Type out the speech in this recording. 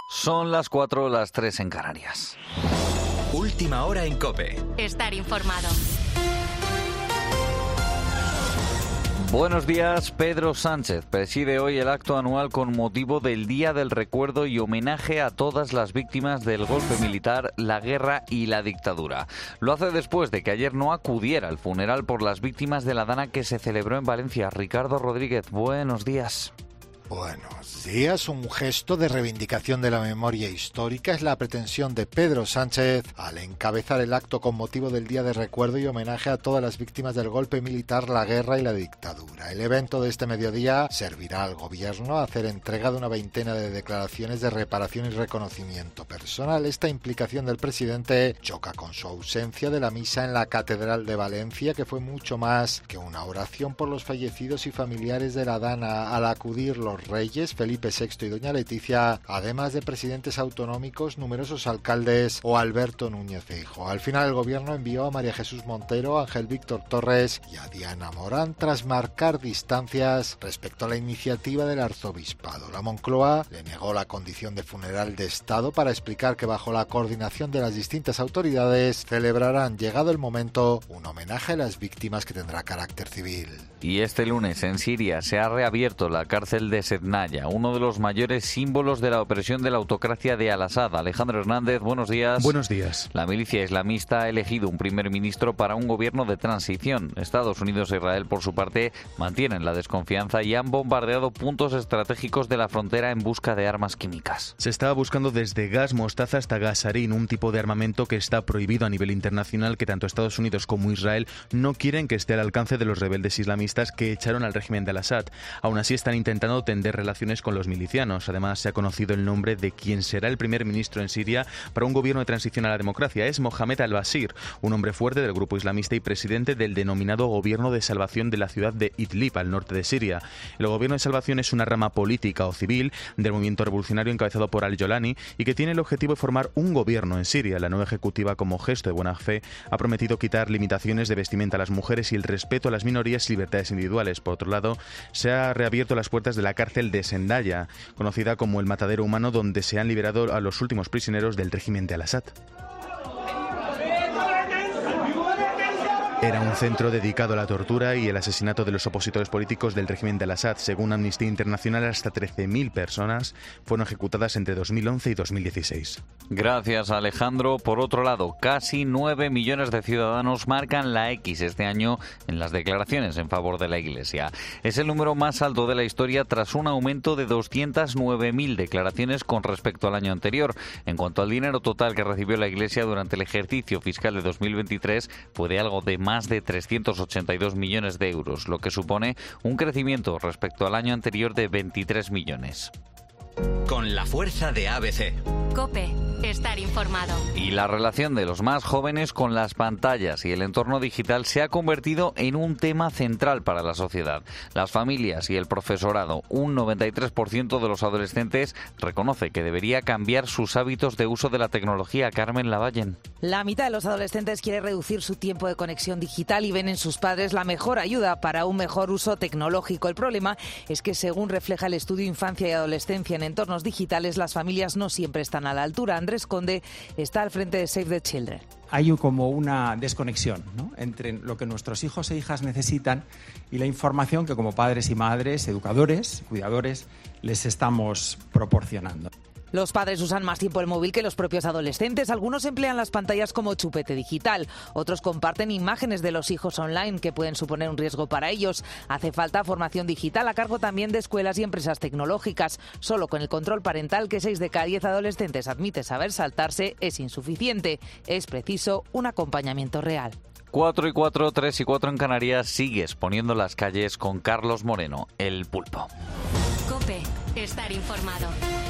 Son las 4, las 3 en Canarias. Última hora en COPE. Estar informado. Buenos días. Pedro Sánchez preside hoy el acto anual con motivo del Día del Recuerdo y homenaje a todas las víctimas del golpe militar, la guerra y la dictadura. Lo hace después de que ayer no acudiera al funeral por las víctimas de la Dana que se celebró en Valencia. Ricardo Rodríguez, buenos días. Buenos días. Un gesto de reivindicación de la memoria histórica es la pretensión de Pedro Sánchez al encabezar el acto con motivo del Día de Recuerdo y homenaje a todas las víctimas del golpe militar, la guerra y la dictadura. El evento de este mediodía servirá al Gobierno a hacer entrega de una veintena de declaraciones de reparación y reconocimiento personal. Esta implicación del presidente choca con su ausencia de la misa en la Catedral de Valencia, que fue mucho más que una oración por los fallecidos y familiares de la Dana. Al acudir los reyes Felipe VI y doña Leticia, además de presidentes autonómicos, numerosos alcaldes o Alberto Núñez Feijóo. Al final el Gobierno envió a María Jesús Montero, Ángel Víctor Torres y a Diana Morán tras marcar distancias respecto a la iniciativa del arzobispado. La Moncloa le negó la condición de funeral de Estado para explicar que bajo la coordinación de las distintas autoridades celebrarán, llegado el momento, un homenaje a las víctimas que tendrá carácter civil. Y este lunes en Siria se ha reabierto la cárcel de Sednaya, uno de los mayores símbolos de la opresión de la autocracia de Al-Assad. Alejandro Hernández, buenos días. Buenos días. La milicia islamista ha elegido un primer ministro para un gobierno de transición. Estados Unidos e Israel, por su parte, mantienen la desconfianza y han bombardeado puntos estratégicos de la frontera en busca de armas químicas. Se estaba buscando desde gas mostaza hasta gas sarín, un tipo de armamento que está prohibido a nivel internacional, que tanto Estados Unidos como Israel no quieren que esté al alcance de los rebeldes islamistas que echaron al régimen de Al-Assad. Aún así están intentando tender relaciones con los milicianos. Además, se ha conocido el nombre de quien será el primer ministro en Siria para un gobierno de transición a la democracia. Es Mohamed al-Bashir, un hombre fuerte del grupo islamista y presidente del denominado Gobierno de Salvación de la ciudad de Idlib, al norte de Siria. El Gobierno de Salvación es una rama política o civil del movimiento revolucionario encabezado por al-Jolani y que tiene el objetivo de formar un gobierno en Siria. La nueva ejecutiva, como gesto de buena fe, ha prometido quitar limitaciones de vestimenta a las mujeres y el respeto a las minorías y libertades individuales. Por otro lado, se ha reabierto las puertas de la cárcel de Sednaya, conocida como el matadero humano, donde se han liberado a los últimos prisioneros del régimen de Al-Assad. Era un centro dedicado a la tortura y el asesinato de los opositores políticos del régimen de Al-Assad. Según Amnistía Internacional, hasta 13.000 personas fueron ejecutadas entre 2011 y 2016. Gracias, Alejandro. Por otro lado, casi 9 millones de ciudadanos marcan la X este año en las declaraciones en favor de la Iglesia. Es el número más alto de la historia tras un aumento de 209.000 declaraciones con respecto al año anterior. En cuanto al dinero total que recibió la Iglesia durante el ejercicio fiscal de 2023, fue de algo de más de 382 millones de euros, lo que supone un crecimiento respecto al año anterior de 23 millones. Con la fuerza de ABC. COPE. Estar informado. Y la relación de los más jóvenes con las pantallas y el entorno digital se ha convertido en un tema central para la sociedad. Las familias y el profesorado, un 93% de los adolescentes reconoce que debería cambiar sus hábitos de uso de la tecnología. Carmen Lavallen. La mitad de los adolescentes quiere reducir su tiempo de conexión digital y ven en sus padres la mejor ayuda para un mejor uso tecnológico. El problema es que, según refleja el estudio Infancia y Adolescencia en entornos digitales, las familias no siempre están a la altura. Andrés Conde está al frente de Save the Children. Hay como una desconexión, ¿no?, entre lo que nuestros hijos e hijas necesitan y la información que como padres y madres, educadores, cuidadores, les estamos proporcionando. Los padres usan más tiempo el móvil que los propios adolescentes. Algunos emplean las pantallas como chupete digital. Otros comparten imágenes de los hijos online que pueden suponer un riesgo para ellos. Hace falta formación digital a cargo también de escuelas y empresas tecnológicas. Solo con el control parental que 6 de cada 10 adolescentes admite saber saltarse es insuficiente. Es preciso un acompañamiento real. 4 y 4, 3 y 4 en Canarias. Sigues poniendo las calles con Carlos Moreno, el pulpo. COPE. Estar informado.